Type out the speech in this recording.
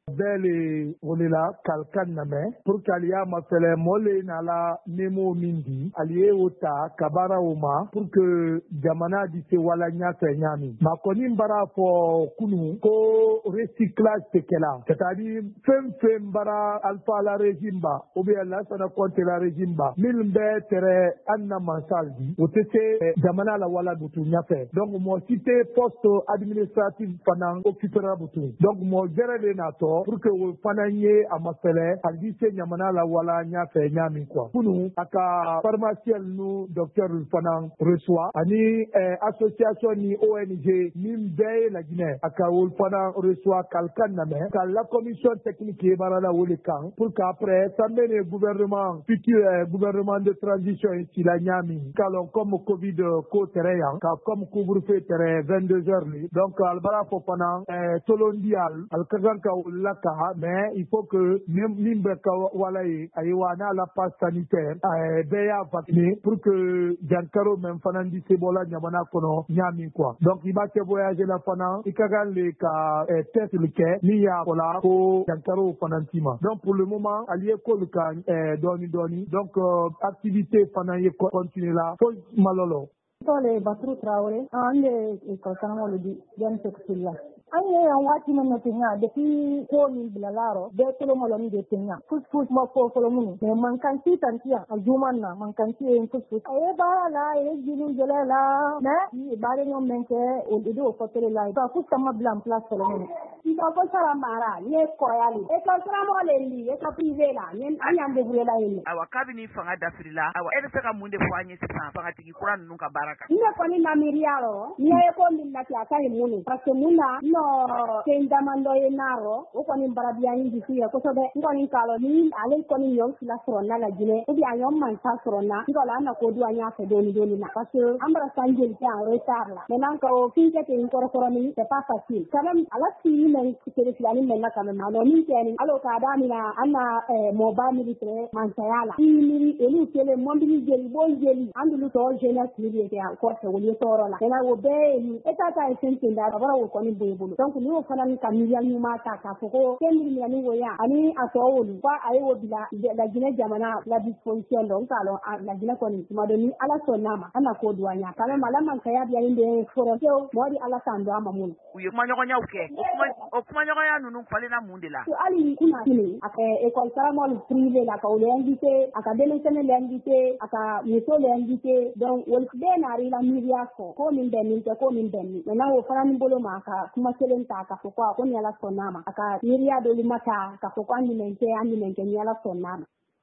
Bele wonila kalkan name pour kalia mafele mole nala nemo mindi aliye ota kabara uma pour que jamana di se wala nyata nyami makoni mbara fo kunu ko recyclage tekela c'est-à-dire fem bara alpha la régime ba ou bien la sana contre la régime ba milmbe tere anna mansaldi otete jamana la wala butu nyafe donc mo cité poste administratif pendant occupera butu donc mo gere de nato pour que vous fananye à Mafele, à lycée Nyamana la wala nya fait nyami quoi. Pour nous, aka pharmacien nous, docteur Fanang reçoit, ani association ni ONG, Mimbe la Guinée, aka Fanang reçoit quelqu'un name, aka la commission technique est barala ou le camp, pour qu'après, ça mène le gouvernement, futur gouvernement de transition ici la nyami, calon comme Covid ko tereyan, comme couvre-feu tere 22 heures li, donc albara Fanang, tolondial, al kaganka laka, mais il faut que nimbe walaye aywana la passe sanitaire beya vacciné pour que jankaro même fanandi sebola nyamana kono nyami quoi donc il va te voyager la fanan ikagan le ka test le ke ni ya kola ko jankaro fanantima donc pour le moment allié ko le ka doni donc activité fanan ye continuer là faut malolo tole Batru Traoré ande ko tanmo le di den seksulia anye an wati men tinga depuis ko ni blalaro de ko mo loni de tinga fus mo ko mun me man kan ti tantia ajuman na man kan ti en fus ay ba la e jinu jelala na ni bare no menke o de ko tele la ba fus kama blam place ko mun ti ko sara mara ye ko yali e ko sara mo le li e ko privé la ni anyam de bula ni awa kabini fanga dafrila awa e se ka munde fo anye sa fanga tigi kuran nun ka baraka ni ko ni na miriaro ni e ko min na ta kai muni parce que muna no kendamando yenaro o ko ni barabia ni disiya ko sobe ngoni kalo ni ale ko ni yon sila sorona la gine o bi ayon man ta sorona ngola na ko du anya fe doni na parce que ambra sanjel ti en retard la maintenant ko finke te ko ni c'est pas facile quand même ala si men ko te filani men na quand même alors ni teni alo ka dami na ana mobile militaire man sayala ni elu tele mombili jeli bon jeli andu to jeunesse ni te encore se woni toro la na wo be ni etata essentiel da bara wo ko ni bulu donc ni o fana ni kamiliya ni mata ka foko kendi ni ani wo ya ani atowulu kwa ayo bila la Guinée jamana la disposition donc alors la Guinée ko ni madoni ala sonama ana ko duanya kala malama kaya bia inde foroteo modi ala tando amamun uyo kuma nyogo nyauke o kuma nyogo ya nunu kwale na munde la to ali kuna kini aka école saramol privé la ka o l'invité aka démissionner l'invité aka yeso l'invité donc wol bena ri la miria ko min benni maintenant o fana ni bolo ma ka kuma selenta ka foko ko ni ala sonama aka miria do limata ka foko ani menke ni ala sonama